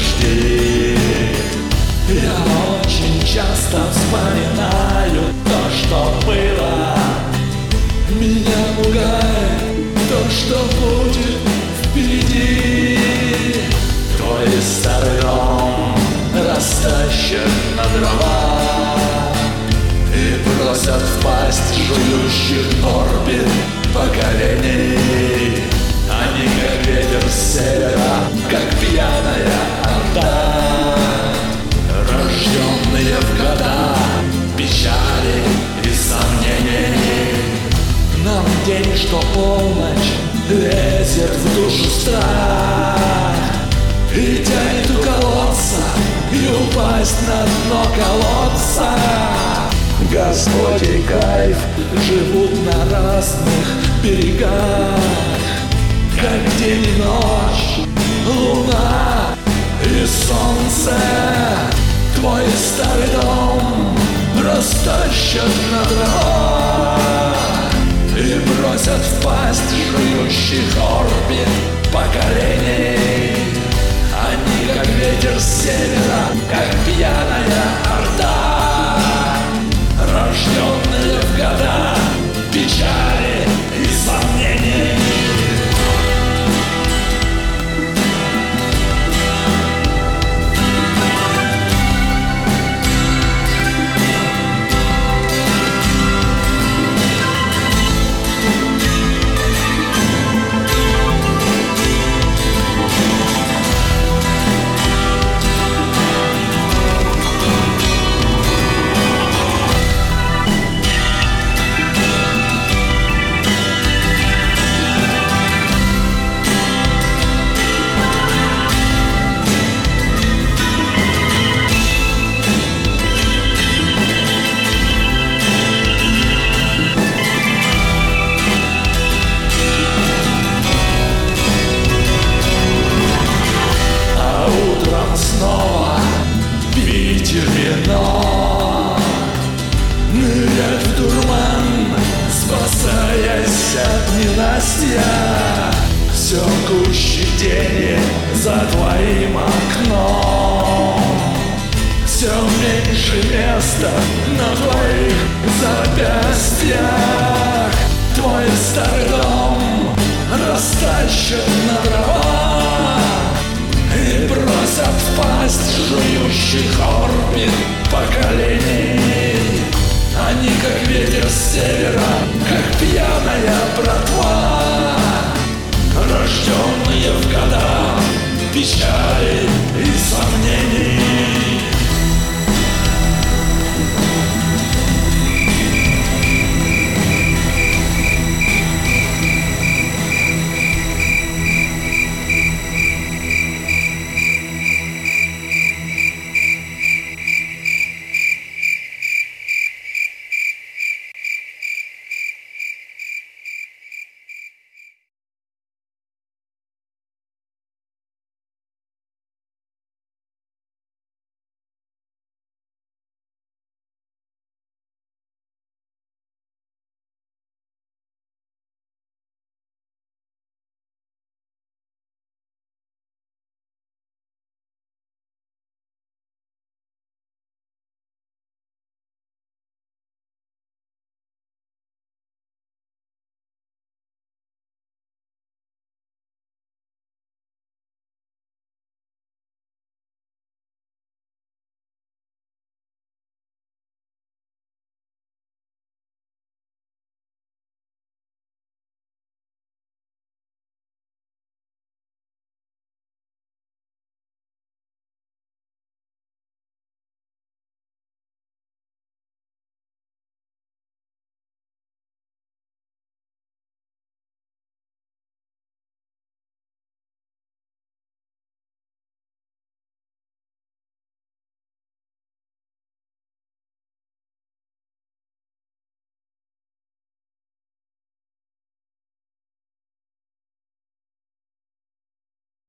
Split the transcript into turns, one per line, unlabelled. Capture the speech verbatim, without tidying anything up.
жди. Я очень часто вспоминаю то, что было. Меня пугает то, что будет впереди. Твой старый дом растащен на дрова и бросят в пасть жующих орбит поколений. Они как ветер с севера, как пьяная орда, рожденные в года печали и сомнений. Нам день, что полночь, лезет в душу страх и тянет уколоться и упасть на дно колодца. Господь и кайф живут на разных берегах, как день и ночь, луна и солнце. Твой старый дом растащат на дрова и бросят в пасть жующих орбит поколений. Они как ветер с севера, как пьяная орда, рожденные в года печали и сомнений. Снова пить вино, нырять в дурман, спасаясь от ненастья. Все гуще тени за твоим окном, все меньше места на твоих запястьях. Твой старый дом растащен на дрова и бросят в пасть жующих орбит поколений. Они как ветер с севера, как пьяная братва, рожденные в года печали и